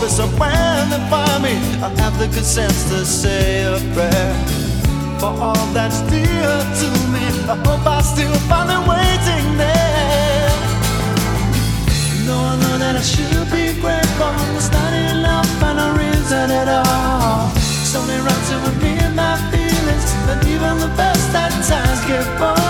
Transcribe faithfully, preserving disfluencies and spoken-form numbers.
but so when they find me, I'll have the good sense to say a prayer for all that's dear to me. I hope I still find them waiting there. No, I know that I should be grateful. It's not enough and no reason at all. It's only right to admit my feelings, but even the best at times get bored.